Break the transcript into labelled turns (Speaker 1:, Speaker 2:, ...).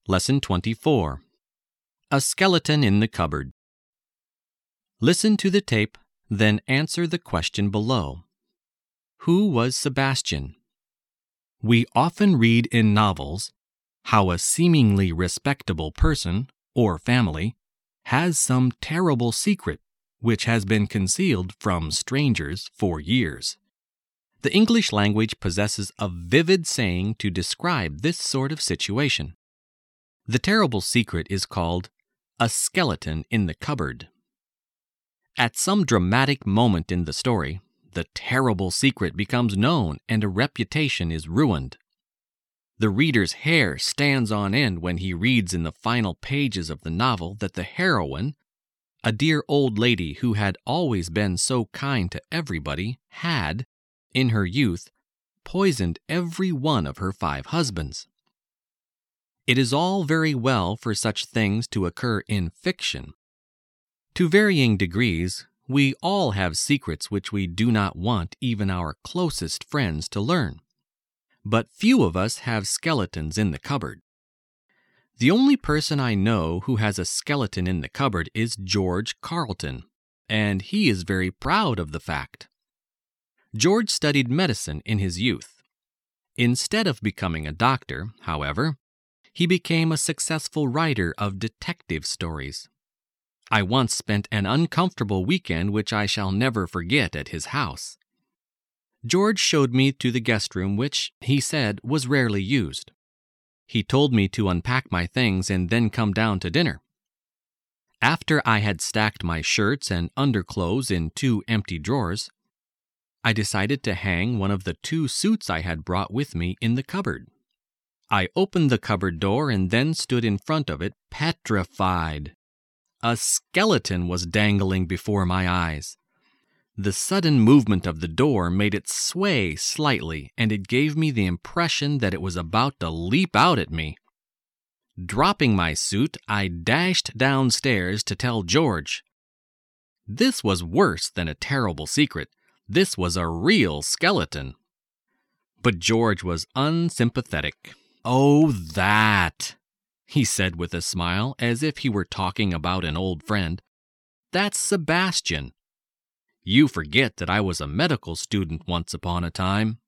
Speaker 1: Lesson 24. A Skeleton in the Cupboard. Listen to the tape, then answer the question below. Who was Sebastian? We often read in novels how a seemingly respectable person or family has some terrible secret which has been concealed from strangers for years. The English language possesses a vivid saying to describe this sort of situation. The terrible secret is called a skeleton in the cupboard. At some dramatic moment in the story, the terrible secret becomes known and a reputation is ruined. The reader's hair stands on end when he reads in the final pages of the novel that the heroine, a dear old lady who had always been so kind to everybody, had, in her youth, poisoned every one of her 5 husbands. It is all very well for such things to occur in fiction. To varying degrees, we all have secrets which we do not want even our closest friends to learn. But few of us have skeletons in the cupboard. The only person I know who has a skeleton in the cupboard is George Carleton, and he is very proud of the fact. George studied medicine in his youth. Instead of becoming a doctor, however, he became a successful writer of detective stories. I once spent an uncomfortable weekend which I shall never forget at his house. George showed me to the guest room which, he said, was rarely used. He told me to unpack my things and then come down to dinner. After I had stacked my shirts and underclothes in 2 empty drawers, I decided to hang one of the 2 suits I had brought with me in the cupboard. I opened the cupboard door and then stood in front of it, petrified. A skeleton was dangling before my eyes. The sudden movement of the door made it sway slightly, and it gave me the impression that it was about to leap out at me. Dropping my suit, I dashed downstairs to tell George. This was worse than a terrible secret. This was a real skeleton. But George was unsympathetic. "Oh, that," he said with a smile, as if he were talking about an old friend. "That's Sebastian. You forget that I was a medical student once upon a time."